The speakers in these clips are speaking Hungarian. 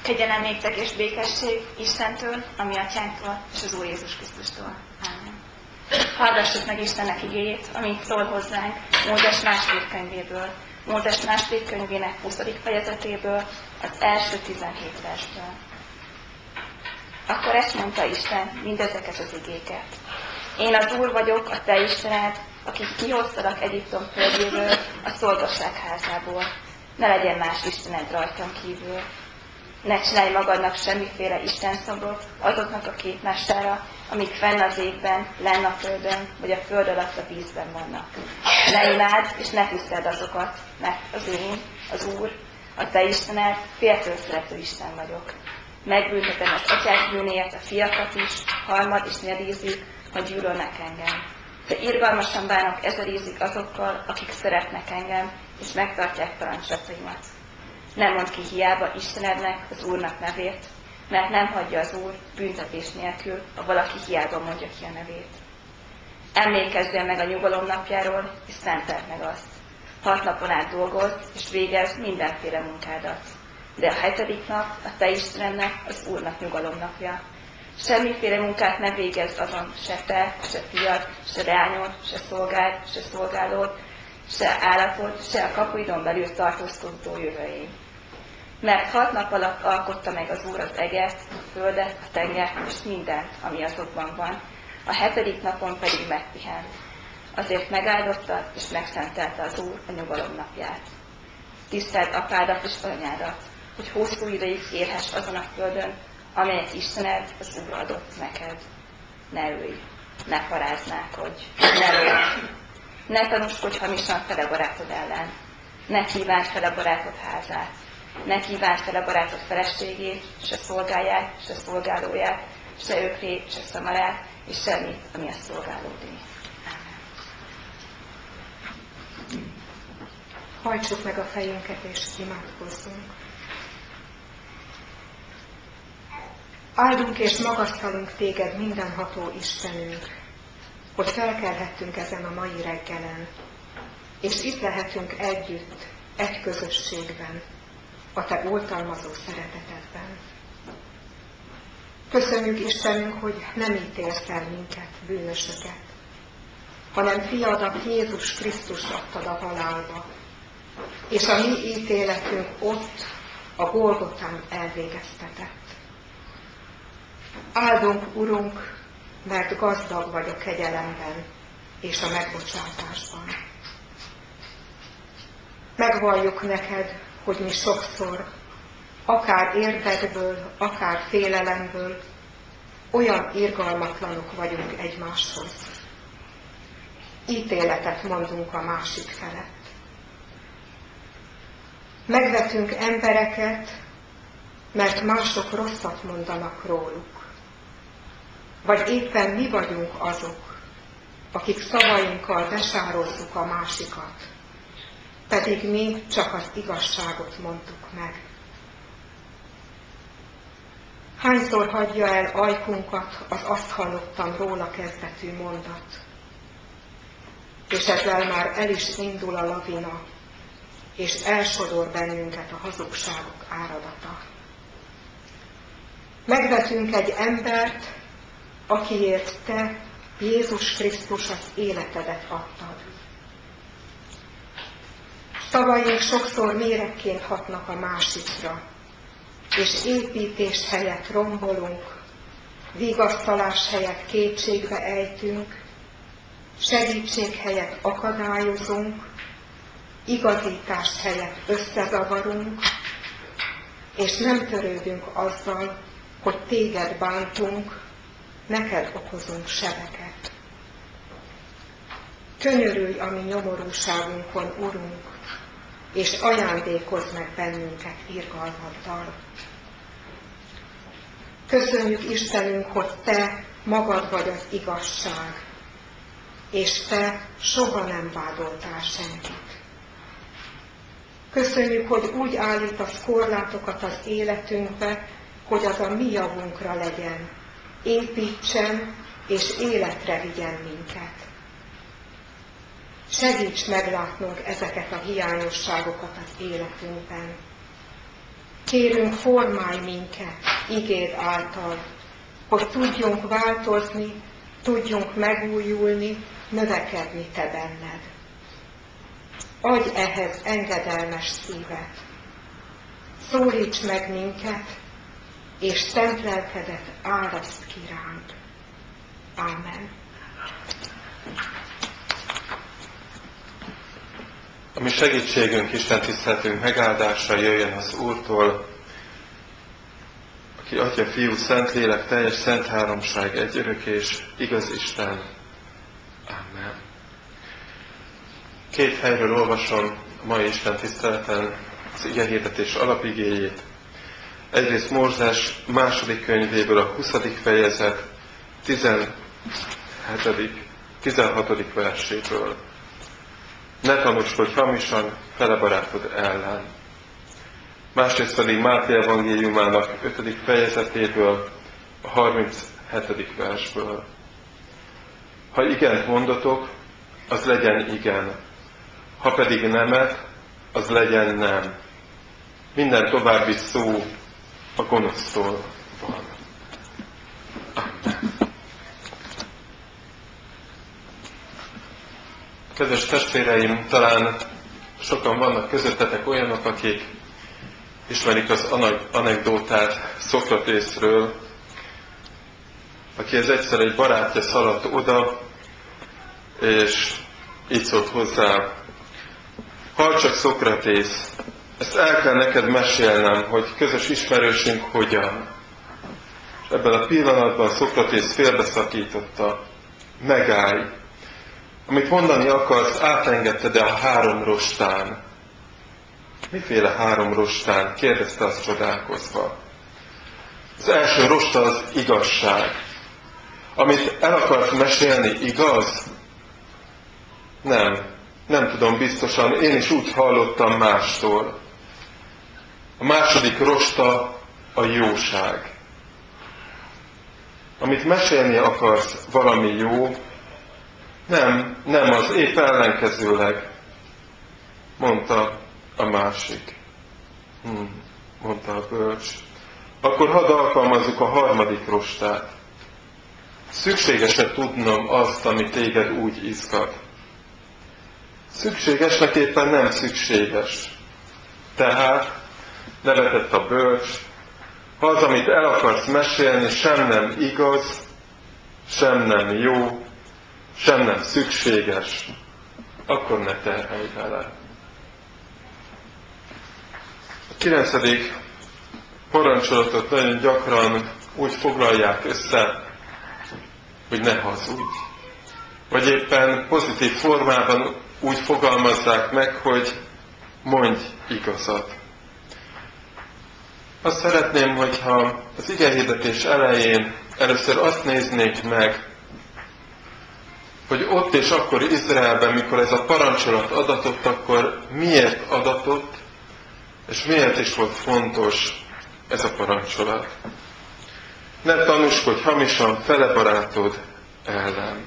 Kegyelem néktek és békesség Istentől, a mi atyánktól és az Úr Jézus Krisztustól. Ámen. Hallgassuk meg Istennek igéjét, amit szól hozzánk Mózes második könyvéből, Mózes második könyvének 20. fejezetéből, az első 17 versből. Akkor ezt mondta Isten mindezeket az igéket. Én az Úr vagyok, a te Istened, aki kihoztalak Egyiptom földjéből, a szolgasság házából. Ne legyen más Istened rajtam kívül. Ne csinálj magadnak semmiféle istenszobrot azoknak a képmássára, amik fenn az égben, lenn a földön, vagy a föld alatt a vízben vannak. Ne imádd, és ne tiszteld azokat, mert az Úr, a te Istened, féltől szerető Isten vagyok. Megbüntetem az atyák bűnéért a fiakat is, harmad és negyedízig, ha gyűlölnek engem. De irgalmasan bánok ezerízig azokkal, akik szeretnek engem, és megtartják parancsataimat. Nem mondd ki hiába Istenednek, az Úrnak nevét, mert nem hagyja az Úr büntetés nélkül, ha valaki hiába mondja ki a nevét. Emlékezzél meg a nyugalom napjáról, és szenteld meg azt. 6 napon át dolgozz, és végezz mindenféle munkádat. De a 7. nap a te Istenednek, az Úrnak nyugalom napja. Semmiféle munkát ne végezz azon, se te, se fiad, se leányod, se szolgád, se szolgálód, se állatod, se a kapuidon belül tartózkodó jövőjén. Mert 6 nap alatt alkotta meg az Úr az eget, a földet, a tengert és mindent, ami azokban van, a 7. napon pedig megpihent. Azért megáldotta és megszentelte az Úr a nyugalom napját. Tiszteld apádat és anyádat, hogy hosszú ideig élhess azon a földön, amelyet Istened, az Úr adott neked. Ne ölj, ne paráználkodj, ne lopj, ne tanúskodj hamisan fel a barátod ellen, ne kívánd fel a barátod házát, ne kívánd fel a barátod feleségét, se szolgáját, se szolgálóját, se ökrét, se szamarát, és semmit, ami a szolgálódé. Ámen. Hajtsuk meg a fejünket és imádkozzunk. Áldunk és magasztalunk téged, mindenható Istenünk, hogy felkelhettünk ezen a mai reggelen, és itt lehetünk együtt, egy közösségben, a te oltalmazó szeretetedben. Köszönjük Istenünk, hogy nem ítélsz el minket, bűnösöket, hanem fiadat, Jézus Krisztust adtad a halálba, és a mi ítéletünk ott, a Golgotán elvégeztetett. Áldunk, Urunk, mert gazdag vagy a kegyelemben és a megbocsátásban. Megvalljuk neked, hogy mi sokszor, akár érdekből, akár félelemből, olyan irgalmatlanok vagyunk egymáshoz. Ítéletet mondunk a másik felett. Megvetünk embereket, mert mások rosszat mondanak róluk. Vagy éppen mi vagyunk azok, akik szavainkkal besározzuk a másikat, pedig mi csak az igazságot mondtuk meg. Hányszor hagyja el ajkunkat az azt hallottam róla kezdetű mondat, és ezzel már el is indul a lavina, és elsodor bennünket a hazugságok áradata. Megvetünk egy embert, akiért te, Jézus Krisztus, az életedet adtad. Szavaink sokszor méregként hatnak a másikra, és építés helyett rombolunk, vigasztalás helyett kétségbe ejtünk, segítség helyett akadályozunk, igazítás helyett összezavarunk, és nem törődünk azzal, hogy téged bántunk, neked okozunk sebeket. Könyörülj a mi nyomorúságunkon, Urunk, és ajándékozz meg bennünket irgalmaddal. Köszönjük Istenünk, hogy te magad vagy az igazság, és te soha nem vádoltál senkit. Köszönjük, hogy úgy állítasz korlátokat az életünkbe, hogy az a mi javunkra legyen, építsen és életre vigyen minket. Segíts meglátnunk ezeket a hiányosságokat az életünkben. Kérünk, formálj minket igéd által, hogy tudjunk változni, tudjunk megújulni, növekedni te benned. Adj ehhez engedelmes szívet. Szólíts meg minket, és szent lelkedet áraszt ki ránk. Ámen. A mi segítségünk, Isten tiszteletünk megáldása jöjjön az Úrtól, aki Atya, Fiú, Szentlélek, teljes szent háromság, egy örök és igaz Isten. Amen. Két helyről olvasom a mai Isten tiszteleten az igehirdetés alapigéjét. Egyrészt Mózes második könyvéből a 20. fejezet 16. verséből. Ne tanúskodj hamisan fele barátod ellen. Másrészt pedig Máté evangéliumának 5. fejezetéből, a 37. versből. Ha igent mondotok, az legyen igen. Ha pedig nemet, az legyen nem. Minden további szó a gonosztól van. Amen. Kedves testvéreim, talán sokan vannak közöttetek olyanok, akik ismerik az anekdótát Szokratészről, akihez egyszer egy barátja szaladt oda, és így szólt hozzá: halld csak, Szokratész, ezt el kell neked mesélnem, hogy közös ismerősünk hogyan. És ebben a pillanatban Szokratész félbeszakította: megállj! Amit mondani akarsz, átengedted el 3 rostán. Miféle 3 rostán? Kérdezte azt csodálkozva. Az első rosta az igazság. Amit el akarsz mesélni, igaz? Nem tudom biztosan, én is úgy hallottam mástól. A második rosta a jóság. Amit mesélni akarsz, valami jó, nem az, épp ellenkezőleg, mondta a másik. Mondta a bölcs. Akkor hadd alkalmazzuk a harmadik rostát. Szükséges-e tudnom azt, ami téged úgy izgat? Szükségesnek éppen nem szükséges. Tehát nevetett a bölcs, ha az, amit el akarsz mesélni, sem nem igaz, sem nem jó, sem nem szükséges, akkor ne terhelj vele. A 9. parancsolatot nagyon gyakran úgy foglalják össze, hogy ne hazudj. Vagy éppen pozitív formában úgy fogalmazzák meg, hogy mondj igazat. Azt szeretném, hogyha az igehirdetés elején először azt néznék meg, hogy ott és akkor Izraelben, mikor ez a parancsolat adatott, akkor miért adatott, és miért is volt fontos ez a parancsolat. Ne tanúskodj hamisan fele barátod ellen.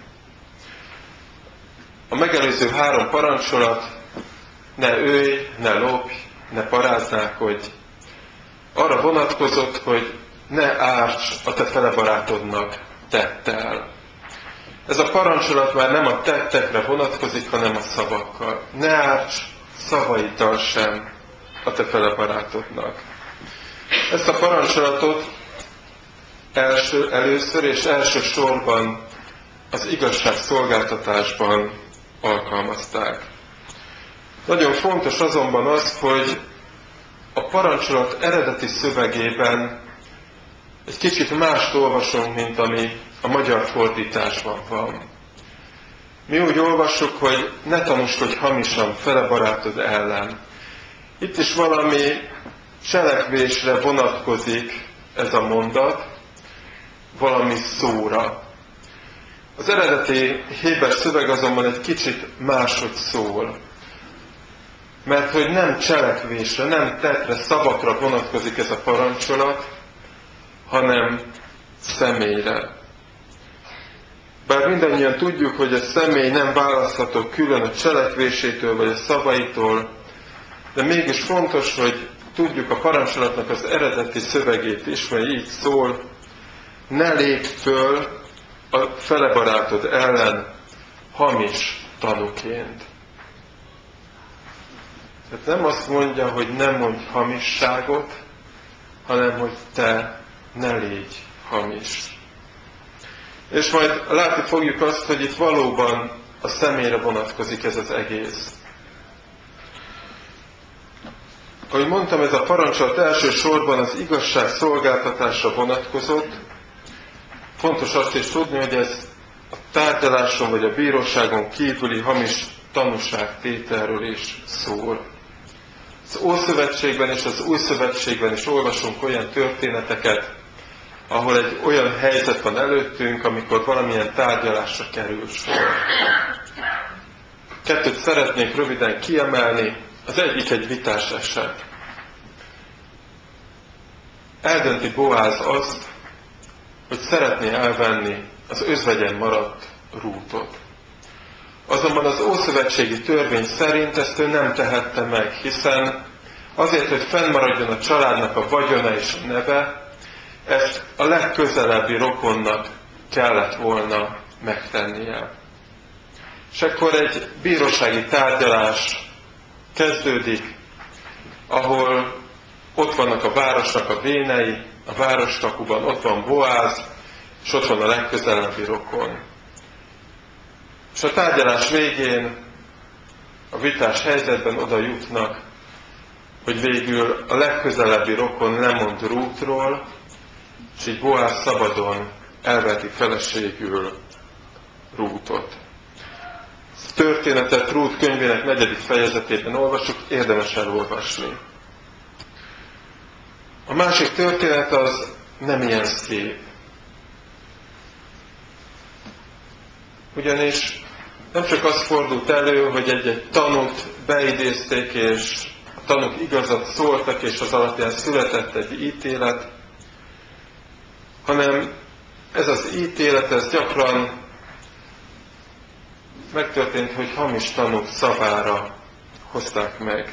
A megelőző 3 parancsolat, ne ölj, ne lopj, ne paráználkodj, arra vonatkozott, hogy ne árts a te fele barátodnak tettel. Ez a parancsolat már nem a tettekre vonatkozik, hanem a szavakkal. Ne árts szavaiddal sem a te fele barátodnak. Ezt a parancsolatot először és elsősorban az igazságszolgáltatásban alkalmazták. Nagyon fontos azonban az, hogy a parancsolat eredeti szövegében egy kicsit mást olvasunk, mint ami a magyar fordításban van. Mi úgy olvassuk, hogy ne tanúskodj hamisan fele barátod ellen. Itt is valami cselekvésre vonatkozik ez a mondat, valami szóra. Az eredeti héber szöveg azonban egy kicsit máshogy szól. Mert hogy nem cselekvésre, nem tettre, szavakra vonatkozik ez a parancsolat, hanem személyre. Bár mindannyian tudjuk, hogy a személy nem választható külön a cselekvésétől vagy a szavaitól, de mégis fontos, hogy tudjuk a parancsolatnak az eredeti szövegét is, mely így szól: ne lépj föl a felebarátod ellen hamis tanúként. Tehát nem azt mondja, hogy nem mondj hamisságot, hanem hogy te ne légy hamis. És majd látni fogjuk azt, hogy itt valóban a személyre vonatkozik ez az egész. Ahogy mondtam, ez a parancsolat elsősorban az igazság szolgáltatásra vonatkozott. Fontos azt is tudni, hogy ez a tárgyaláson vagy a bíróságon kívüli hamis tanúságtételről is szól. Az Ószövetségben és az Új Szövetségben is olvasunk olyan történeteket, ahol egy olyan helyzet van előttünk, amikor valamilyen tárgyalásra kerül sor. Kettőt szeretnék röviden kiemelni. Az egyik egy vitás eset. Eldönti Boáz azt, hogy szeretné elvenni az özvegyen maradt Rútot. Azonban az ószövetségi törvény szerint ezt ő nem tehette meg, hiszen azért, hogy fennmaradjon a családnak a vagyona és a neve, ezt a legközelebbi rokonnak kellett volna megtennie. És akkor egy bírósági tárgyalás kezdődik, ahol ott vannak a városnak a vénei, a városkapuban ott van Boáz, és ott van a legközelebbi rokon. És a tárgyalás végén, a vitás helyzetben oda jutnak, hogy végül a legközelebbi rokon lemond Rútról, és így Boáz szabadon elveti feleségül Rútot. A történetet Rút könyvének 4. fejezetében olvasjuk, érdemes elolvasni. A másik történet az nem ilyen szép. Ugyanis nem csak az fordult elő, hogy egy tanút beidézték, és a tanúk igazat szóltak, és az alapján született egy ítélet, hanem ez az ítélet, ez gyakran megtörtént, hogy hamis tanúk szavára hozták meg.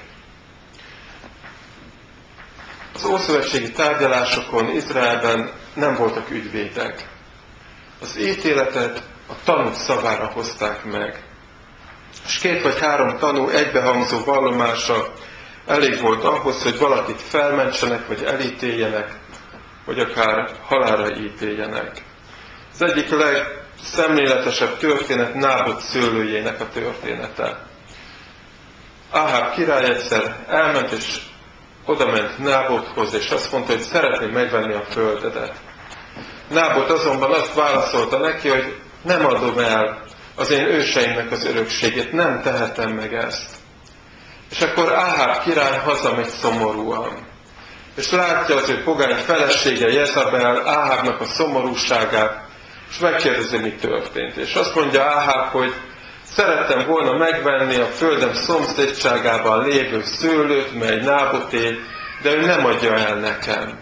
Az ószövetségi tárgyalásokon Izraelben nem voltak ügyvédek. Az ítéletet a tanúk szavára hozták meg. És 2 vagy 3 tanú egybehangzó vallomása elég volt ahhoz, hogy valakit felmentsenek, vagy elítéljenek, vagy akár halálra ítéljenek. Az egyik legszemléletesebb történet Nábot szőlőjének a története. Áháb király egyszer elment, és odament Nábothoz, és azt mondta, hogy szeretném megvenni a földedet. Nábot azonban azt válaszolta neki, hogy nem adom el az én őseimnek az örökségét, nem tehetem meg ezt. És akkor Áháb király hazamegy szomorúan. És látja az ő pogány felesége Jezabel Áhábnak a szomorúságát, és megkérdezi, mi történt. És azt mondja Áháb, hogy szerettem volna megvenni a földem szomszédságában lévő szőlőt, mely Náboté, de ő nem adja el nekem.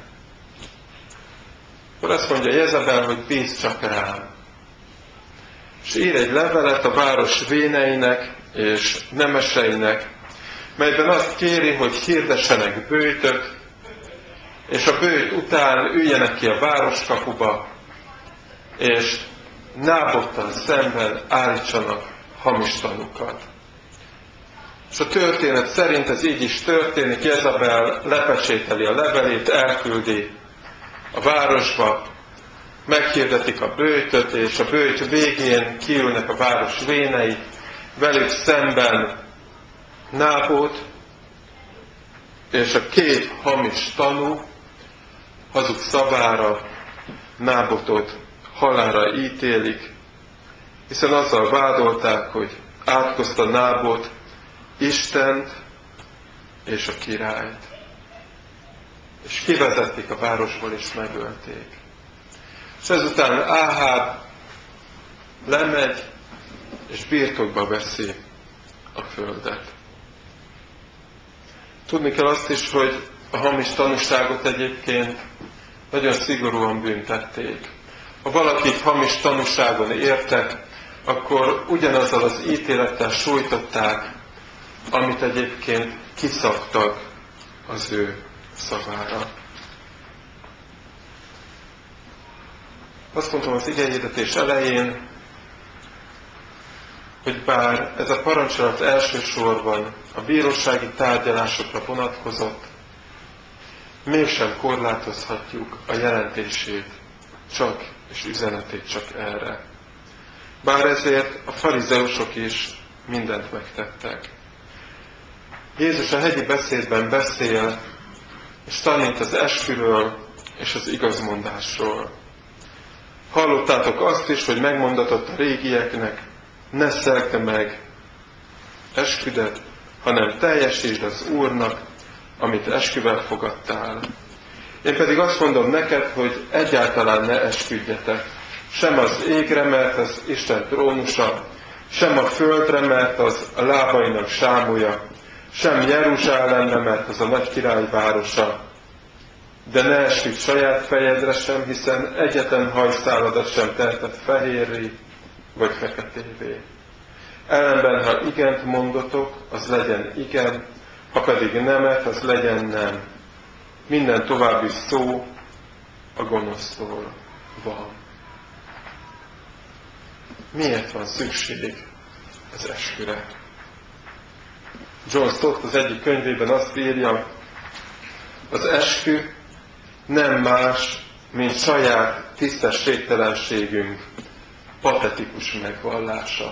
Akkor azt mondja Jezabel, hogy bízz csak rám. És ír egy levelet a város véneinek és nemeseinek, melyben azt kéri, hogy hirdessenek böjtöt, és a böjt után üljenek ki a városkapuba, és Nábottal szemben állítsanak hamis tanúkat. És a történet szerint ez így is történik, Jezabel lepecsételi a levelét, elküldi a városba, meghirdetik a böjtöt, és a böjt végén kiülnek a város vénei, velük szemben Nábot, és a 2 hamis tanú hazug szavára Nábotot halálra ítélik, hiszen azzal vádolták, hogy átkozta Nábot Istent és a királyt. És kivezették a városból, és megölték. És ezután Áháb lemegy, és birtokba veszi a földet. Tudni kell azt is, hogy a hamis tanúságot egyébként nagyon szigorúan büntették. Ha valakit hamis tanúságon értek, akkor ugyanazzal az ítélettel sújtották, amit egyébként kiszabtak az ő szavára. Azt mondtam az igehirdetés elején, hogy bár ez a parancsolat elsősorban a bírósági tárgyalásokra vonatkozott, mégsem korlátozhatjuk a jelentését csak és üzenetét csak erre. Bár ezért a farizeusok is mindent megtettek. Jézus a hegyi beszédben beszél és tanít az esküről és az igazmondásról. Hallottátok azt is, hogy megmondatott a régieknek, ne szegd meg esküdet, hanem teljesítsd az Úrnak, amit esküvel fogadtál. Én pedig azt mondom neked, hogy egyáltalán ne esküdjetek. Sem az égre, mert az Isten trónusa, sem a földre, mert az a lábainak sámúja, sem Jeruzsálemre, mert az a nagy király városa. De ne esküdj saját fejedre sem, hiszen egyetlen hajszáladat sem teheted fehérré vagy feketévé. Ellenben, ha igent mondotok, az legyen igen, ha pedig nemet, az legyen nem. Minden további szó a gonosztól van. Miért van szükség az esküre? John Stott az egyik könyvében azt írja, az eskü nem más, mint saját tisztességtelenségünk patetikus megvallása.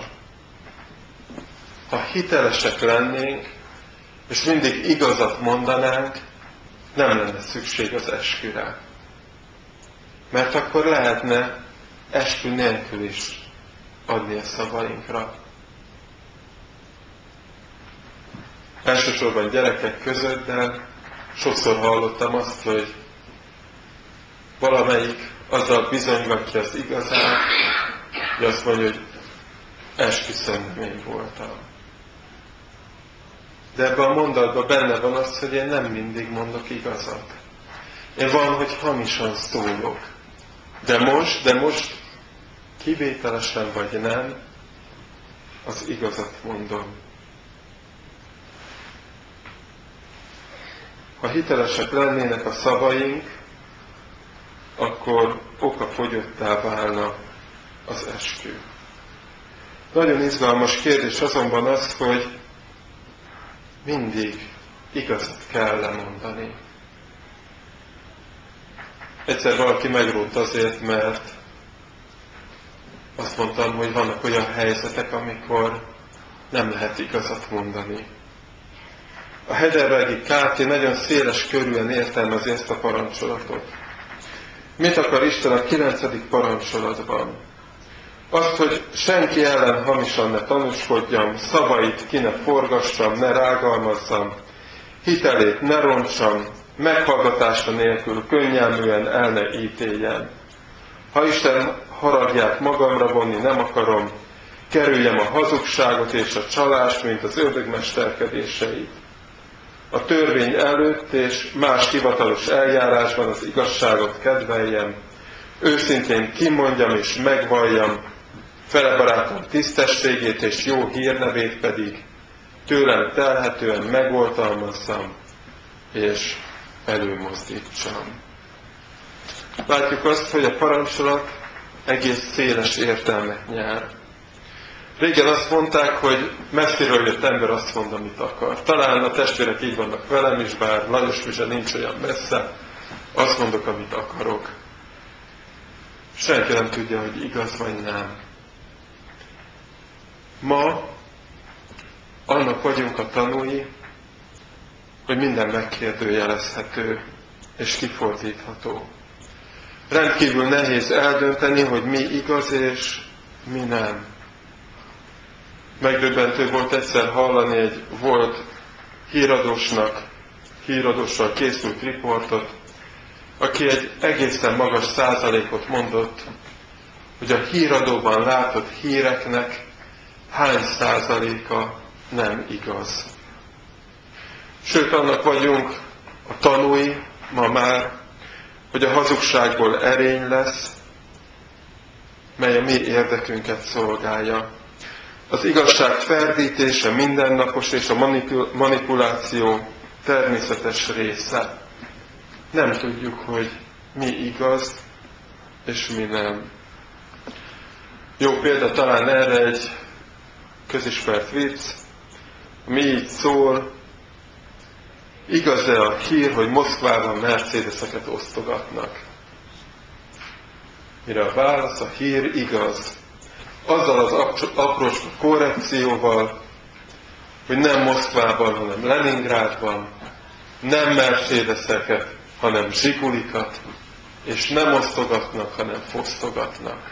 Ha hitelesek lennénk, és mindig igazat mondanánk, nem lenne szükség az esküre. Mert akkor lehetne eskü nélkül is adni a szavainkra. Elsősorban gyerekek között, de sokszor hallottam azt, hogy valamelyik azzal bizonygatja az igazát, hogy azt mondja, hogy esküszöm voltam. De ebben a mondatban benne van az, hogy én nem mindig mondok igazat. Én van, hogy hamisan szólok. De most kivételesen vagy nem, az igazat mondom. Ha hitelesek lennének a szavaink, akkor okafogyottá válna az eskü. Nagyon izgalmas kérdés azonban az, hogy mindig igazat kell lemondani. Egyszer valaki megrótt azért, mert azt mondtam, hogy vannak olyan helyzetek, amikor nem lehet igazat mondani. A Heidelbergi Káté nagyon széles körűen értelmezi ezt a parancsolatot. Mit akar Isten a 9. parancsolatban? Azt, hogy senki ellen hamisan ne tanúskodjam, szavait ki ne forgassam, ne rágalmazzam, hitelét ne rontsam, meghallgatása nélkül könnyelműen el ne ítéljem. Ha Isten haragját magamra vonni nem akarom, kerüljem a hazugságot és a csalást, mint az ördögmesterkedéseit. A törvény előtt és más hivatalos eljárásban az igazságot kedveljem, őszintén kimondjam és megvalljam, fele barátom tisztességét és jó hírnevét pedig tőlem telhetően megoltalmazzam és előmozdítsam. Látjuk azt, hogy a parancsolat egész széles értelmet nyer. Régen azt mondták, hogy messziről jött ember azt mond, amit akar. Talán a testvérek így vannak velem is, bár Lajos Mizse nincs olyan messze, azt mondok, amit akarok. Senki nem tudja, hogy igaz vagy nem. Ma annak vagyunk a tanúi, hogy minden megkérdőjelezhető és kifordítható. Rendkívül nehéz eldönteni, hogy mi igaz és mi nem. Megdöbbentő volt egyszer hallani egy volt híradóssal készült riportot, aki egy egészen magas százalékot mondott, hogy a híradóban látott híreknek hány százaléka nem igaz. Sőt, annak vagyunk a tanúi ma már, hogy a hazugságból erény lesz, mely a mi érdekünket szolgálja. Az igazság ferdítése mindennapos és a manipuláció természetes része. nem tudjuk, hogy mi igaz, és mi nem. Jó példa talán erre egy közismert vicc, ami így szól: igaz-e a hír, hogy Moszkvában Mercedeseket osztogatnak? Mire a válasz: a hír igaz. Azzal az aprócska korrekcióval, hogy nem Moszkvában, hanem Leningrádban, nem Mercedeseket, hanem Zsigulikat, és nem osztogatnak, hanem fosztogatnak.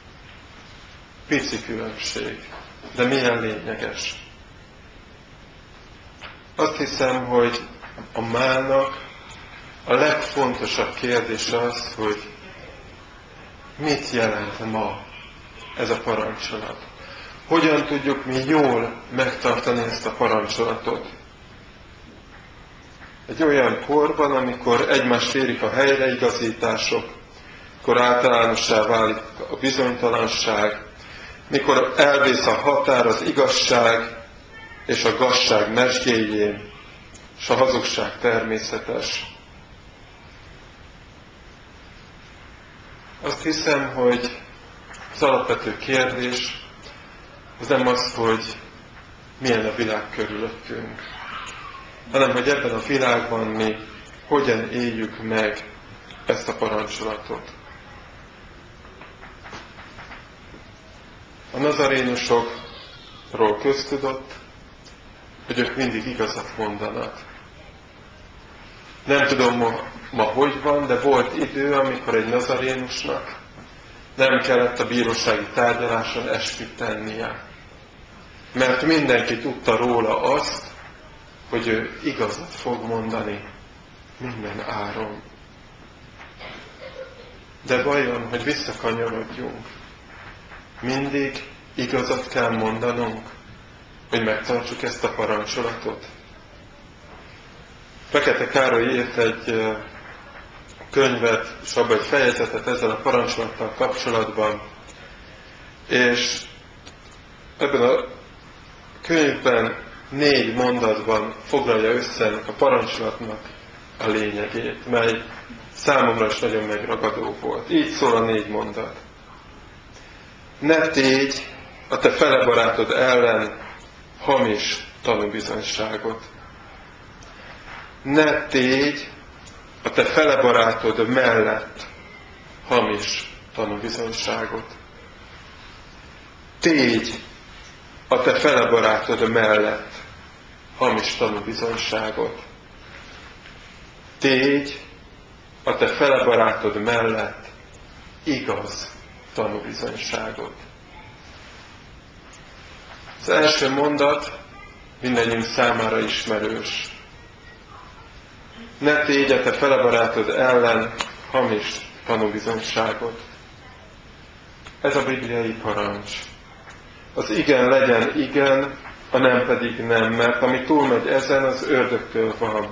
Pici különbség, de milyen lényeges. Azt hiszem, hogy a mának a legfontosabb kérdés az, hogy mit jelent ma ez a parancsolat. Hogyan tudjuk mi jól megtartani ezt a parancsolatot? Egy olyan korban, amikor egymást érik a helyreigazítások, mikor általánossá válik a bizonytalanság, mikor elvész a határ az igazság és a gazság mesdjéjén, és a hazugság természetes. Azt hiszem, hogy az alapvető kérdés az nem az, hogy milyen a világ körülöttünk, hanem hogy ebben a világban mi hogyan éljük meg ezt a parancsolatot. A nazarénusokról köztudott, hogy ők mindig igazat mondanak. Nem tudom ma hogy van, de volt idő, amikor egy nazarénusnak nem kellett a bírósági tárgyaláson esküt tennie. Mert mindenki tudta róla azt, hogy ő igazat fog mondani minden áron. De vajon, hogy visszakanyarodjunk, mindig igazat kell mondanunk, hogy megtartsuk ezt a parancsolatot? Fekete Károly írt egy könyvet, és abban egy fejezetet ezzel a parancsolattal kapcsolatban, és ebben a könyvben 4 mondatban foglalja össze ennek a parancsolatnak a lényegét, mely számomra is nagyon megragadó volt. Így szól a 4 mondat. Ne tégy a te felebarátod ellen hamis tanúbizonyságot. Ne tégy a te felebarátod mellett hamis tanúbizonyságot. Tégy a te felebarátod mellett hamis tanúbizonyságot. Tégy a te felebarátod mellett igaz tanúbizonyságot. Az első mondat mindannyiunk számára ismerős. Ne tégy a te felebarátod ellen hamis tanúbizonyságot. Ez a bibliai parancs. Az igen legyen igen, a nem pedig nem, mert ami túlmegy ezen, az ördögtől van.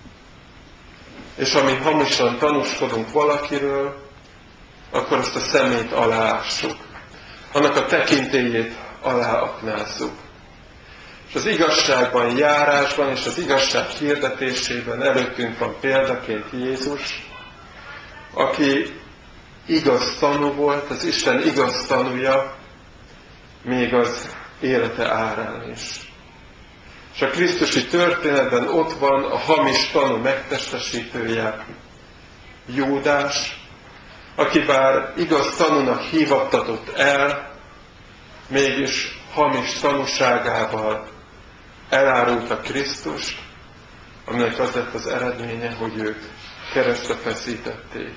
És ami hamisan tanúskodunk valakiről, akkor azt a szemét aláássuk. Annak a tekintélyét aláaknázzuk. És az igazságban járásban és az igazság hirdetésében előttünk van példaként Jézus, aki igaz tanú volt, az Isten igaz tanúja, még az élete árán is. És a krisztusi történetben ott van a hamis tanú megtestesítője, Júdás, aki bár igaz tanúnak hívattatott el, mégis hamis tanúságával elárulta Krisztust, aminek az lett az eredménye, hogy őt keresztre feszítették.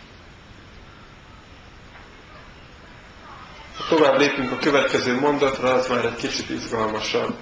Ha tovább lépünk a következő mondatra, az már egy kicsit izgalmasabb.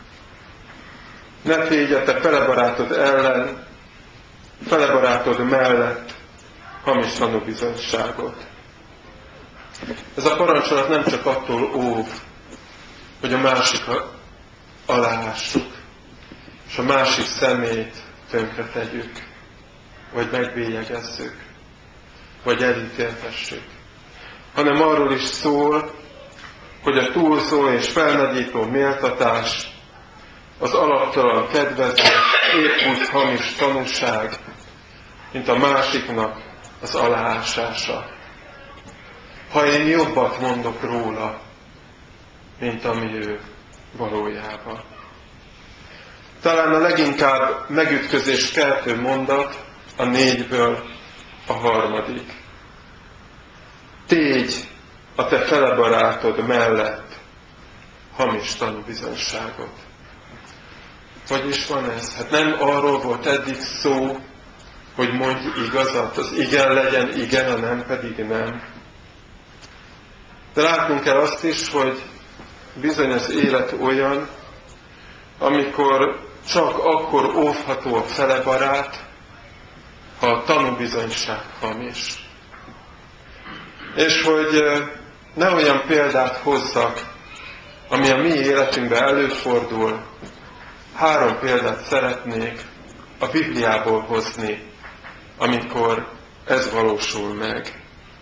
Ne tégy a te felebarátod ellen, felebarátod mellett hamis tanúbizonyságot. Ez a parancsolat nem csak attól óv, hogy a másikat aláássuk, és a másik szemét tönkre tegyük, vagy megbélyegezzük, vagy elítéltessük, hanem arról is szól, hogy a túlzó és felnagyító méltatás, az alaptalan kedvező, épp úgy hamis tanúság mint a másiknak az aláásása. Ha én jobbat mondok róla, mint ami ő valójában. Talán a leginkább megütközést keltő mondat a 4-ből a 3. Tégy a te felebarátod mellett hamis tanúbizonyságot. Hogy is van ez? Hát nem arról volt eddig szó, hogy mondj igazat, az igen legyen igen, a nem pedig nem. De látnunk kell azt is, hogy bizony az élet olyan, amikor csak akkor óvható a felebarát, ha a tanúbizonyság hamis. És hogy ne olyan példát hozzak, ami a mi életünkben előfordul, 3 példát szeretnék a Bibliából hozni, amikor ez valósul meg.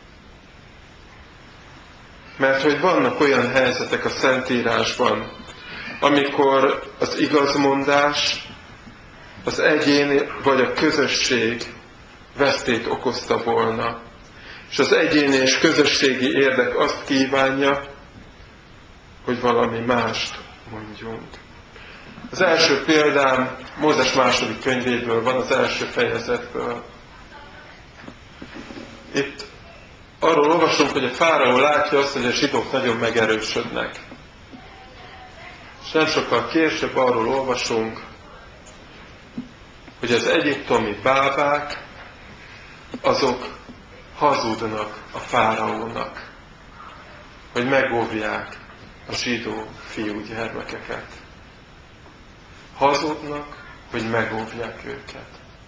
Mert hogy vannak olyan helyzetek a Szentírásban, amikor az igazmondás, az egyén vagy a közösség vesztét okozta volna. És az egyéni és közösségi érdek azt kívánja, hogy valami mást mondjunk. Az első példám Mózes 2. könyvéből van, az első fejezetből. Itt arról olvasunk, hogy a fáraó látja azt, hogy a zsidók nagyon megerősödnek. És nem sokkal később arról olvasunk, hogy az egyiptomi bábák, azok hazudnak a fáraónak, hogy megóvják a zsidó fiúgyermekeket. Hazudnak, hogy megóvják őket.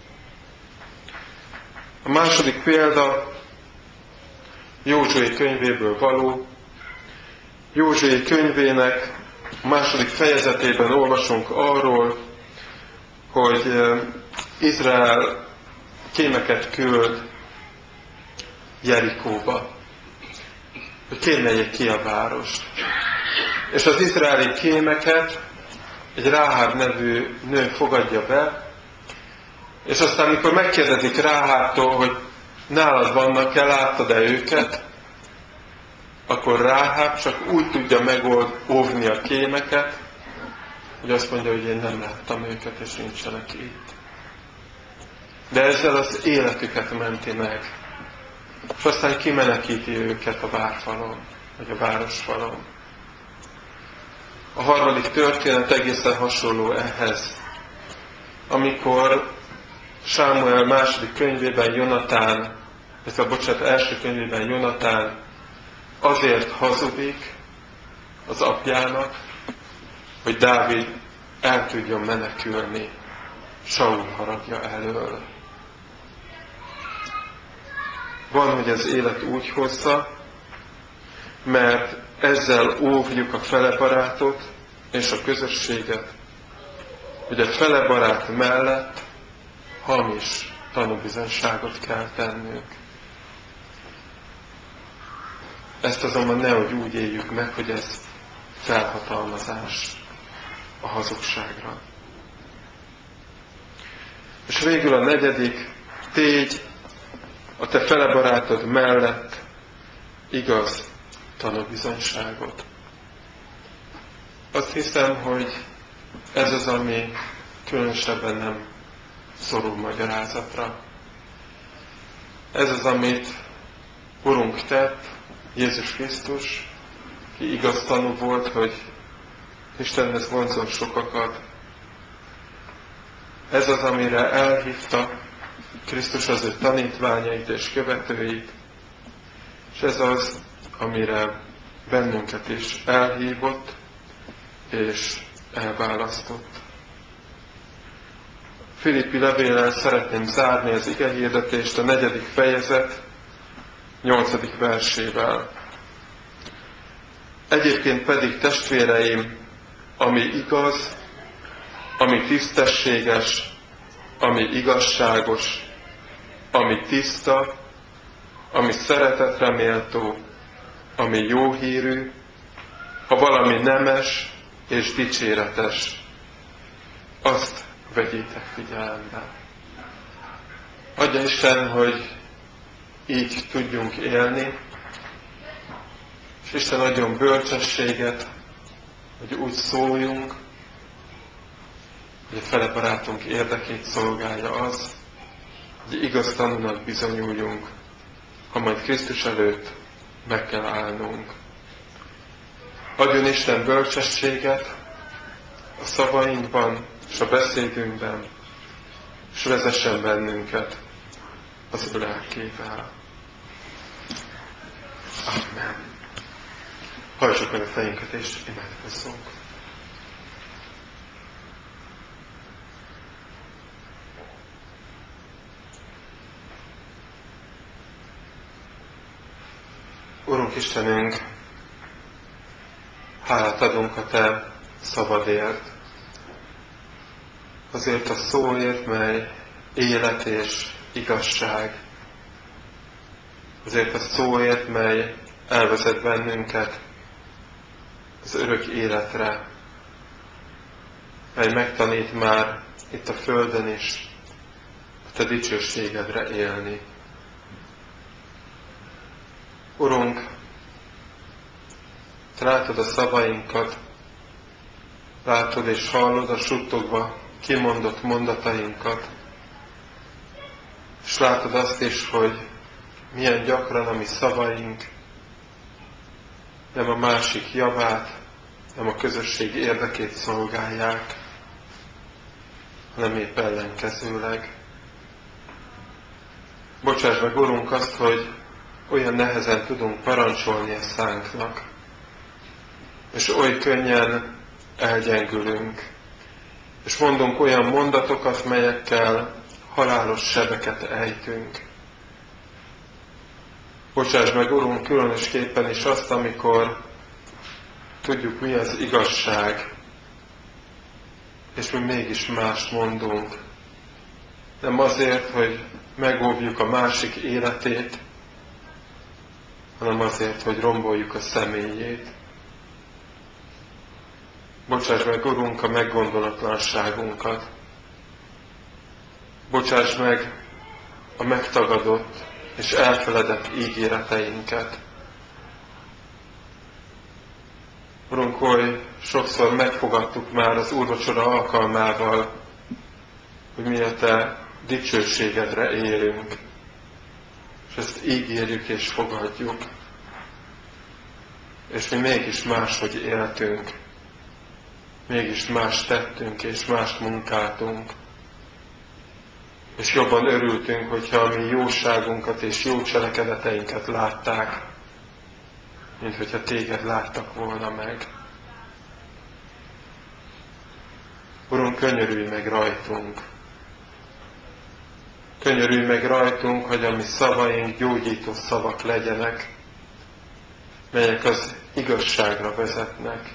A második példa Józsué könyvéből való. Józsué könyvének a 2. fejezetében olvasunk arról, hogy Izrael kémeket küld Jerikóba, hogy kémeljék ki a várost. És az izraeli kémeket egy Ráháb nevű nő fogadja be, és aztán, mikor megkérdezik Ráhábtól, hogy nálad vannak-e, láttad-e őket, akkor Ráháb csak úgy tudja megóvni a kémeket, hogy azt mondja, hogy én nem láttam őket, és nincsenek itt. De ezzel az életüket menti meg. És aztán kimenekíti őket a várfalon, vagy a városfalon. A 3. történet egészen hasonló ehhez. Amikor Sámuel 2. könyvében Jonatán, első könyvében Jonatán azért hazudik az apjának, hogy Dávid el tudjon menekülni Saul haragja elől. Van, hogy az élet úgy hozza, mert ezzel óvjuk a felebarátot és a közösséget, hogy a felebarát mellett hamis tanúbizonyságot kell tennünk. Ezt azonban nehogy úgy éljük meg, hogy ez felhatalmazás a hazugságra. És végül a 4. tégy a te felebarátod mellett igaz tanúbizonyságot. Azt hiszem, hogy ez az, ami különösebben nem szorul magyarázatra. Ez az, amit Urunk tett, Jézus Krisztus, ki igaz tanú volt, hogy Istenhez vonzon sokakat. Ez az, amire elhívta Krisztus az ő tanítványait és követőit, és ez az, amire bennünket is elhívott és elválasztott. Filippi levéllel szeretném zárni az igehirdetést, a 4. fejezet 8. versével. Egyébként pedig, testvéreim, ami igaz, ami tisztességes, ami igazságos, ami tiszta, ami szeretetre méltó, ami jó hírű, ha valami nemes és dicséretes, azt vegyétek figyelembe. Adja Isten, hogy így tudjunk élni, és Isten adjon bölcsességet, hogy úgy szóljunk, hogy a fele barátunk érdekét szolgálja az, hogy igaz tanúnak bizonyuljunk, ha majd Krisztus előtt meg kell állnunk. Adjon Isten bölcsességet a szavainkban és a beszédünkben, és vezessen bennünket az ő lelkével. Amen. Hajtsuk meg a fejünket és imádkozzunk. Urunk Istenünk, hálát adunk a Te szabadért, azért a szóért, mely élet és igazság, azért a szóért, mely elvezet bennünket az örök életre, mely megtanít már itt a földön is a Te dicsőségedre élni. Urunk, Te látod a szavainkat, látod és hallod a suttogva kimondott mondatainkat, és látod azt is, hogy milyen gyakran a mi szavaink nem a másik javát, nem a közösség érdekét szolgálják, hanem épp ellenkezőleg. Bocsáss meg, Urunk, azt, hogy olyan nehezen tudunk parancsolni a szánknak, és oly könnyen elgyengülünk, és mondunk olyan mondatokat, melyekkel halálos sebeket ejtünk. Bocsáss meg, Urunk, különösképpen is azt, amikor tudjuk, mi az igazság, és mi mégis mást mondunk. Nem azért, hogy megóvjuk a másik életét, hanem azért, hogy romboljuk a személyét. Bocsáss meg, Urunk, a meggondolatlanságunkat. Bocsáss meg a megtagadott és elfeledett ígéreteinket. Urunk, oly sokszor megfogadtuk már az úrvacsora alkalmával, hogy mi a Te dicsőségedre élünk, és ezt ígérjük és fogadjuk. És mi mégis máshogy éltünk, mégis más tettünk és mást munkáltunk. És jobban örültünk, hogyha a mi jóságunkat és jó cselekedeteinket látták, mint hogyha Téged láttak volna meg. Urunk, könyörülj meg rajtunk! Könyörülj meg rajtunk, hogy a mi szavaink gyógyító szavak legyenek, melyek az igazságra vezetnek.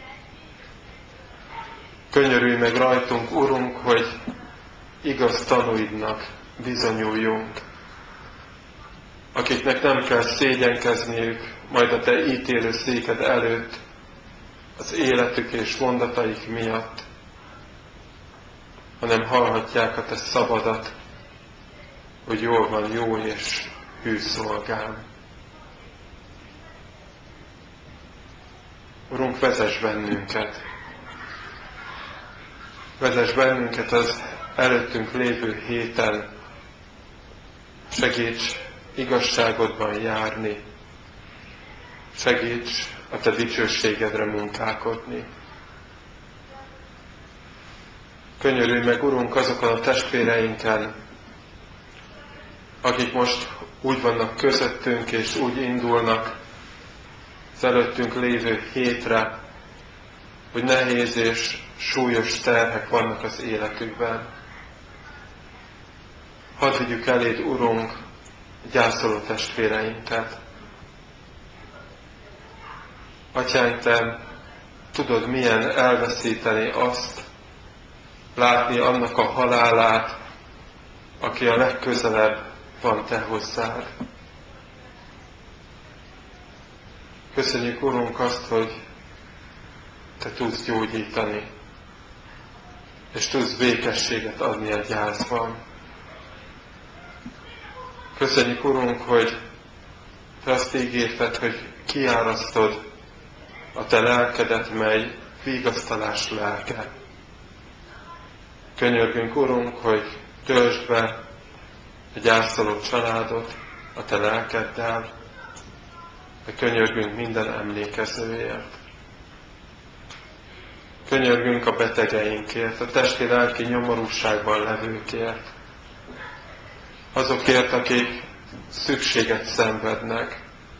Könyörülj meg rajtunk, Urunk, hogy igaz tanúidnak bizonyuljunk, akiknek nem kell szégyenkezniük majd a Te ítélő széked előtt az életük és mondataik miatt, hanem hallhatják a Te szabadat, hogy jól van, jó és hű szolgám. Urunk, vezess bennünket! Vezess bennünket az előttünk lévő héten, segíts igazságodban járni, segíts a Te dicsőségedre munkálkodni. Könyörülj meg, Urunk, azokon a testvéreinken, akik most úgy vannak közöttünk, és úgy indulnak az előttünk lévő hétre, hogy nehéz és súlyos terhek vannak az életükben. Hadd vigyük eléd, Urunk, gyászoló testvéreinket. Atyánk, Te tudod, milyen elveszíteni azt, látni annak a halálát, aki a legközelebb van Te hozzád. Köszönjük, Urunk, azt, hogy Te tudsz gyógyítani, és tudsz békességet adni a gyászban. Köszönjük, Urunk, hogy Te azt ígérted, hogy kiárasztod a Te lelkedet, mely vigasztalás lelke. Könyörgünk, Urunk, hogy töltsd be a gyászoló családot a Te lelkeddel, hogy könyörgünk minden emlékezőért. Könyörgünk a betegeinkért, a testi-lelki nyomorúságban levőkért, azokért, akik szükséget szenvednek.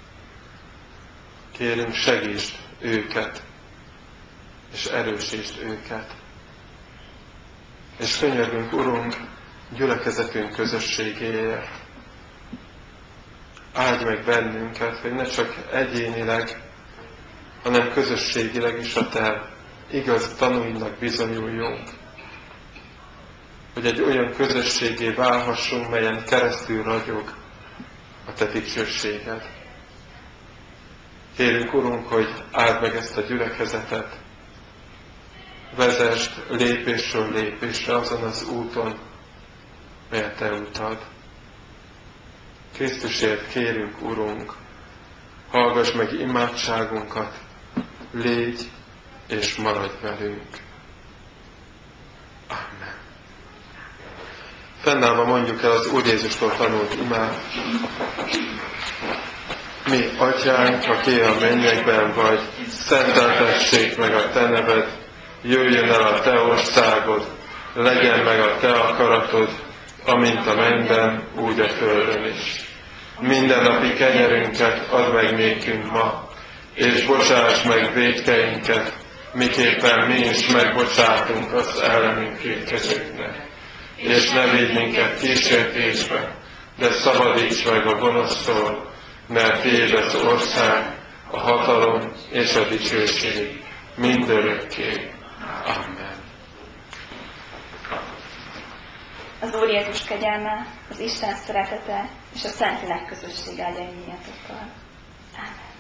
Kérünk, segítsd őket, és erősítsd őket. És könyörgünk, Urunk, gyülekezetünk közösségéért. Áldj meg bennünket, hogy ne csak egyénileg, hanem közösségileg is a Te igaz tanúinak bizonyuljunk. Hogy egy olyan közösségé válhassunk, melyen keresztül ragyog a Te dicsőséged. Kérünk, Urunk, hogy áld meg ezt a gyülekezetet, vezesd lépésről lépésre azon az úton, melyet Te utad. Krisztusért kérünk, Urunk, hallgass meg imádságunkat, légy és maradj velünk. Amen. Fennállva mondjuk el az Úr Jézustól tanult imát. Mi, Atyánk, aki a mennyekben vagy, szenteltessék meg a Te neved, jöjjön el a Te országod, legyen meg a Te akaratod, amint a mennyben, úgy a földön is. Mindennapi kenyerünket add meg nékünk ma, és bocsáss meg vétkeinket, miképpen mi is megbocsátunk az ellenünk vétkezőknek. És ne védj minket kísértésbe, de szabadíts meg a gonosztól, mert Tiéd az ország, a hatalom és a dicsőség mindörökké. Amen. Az Úr Jézus kegyelme, az Isten szeretete és a Szentlélek közössége legyen minnyátokkal. Amen.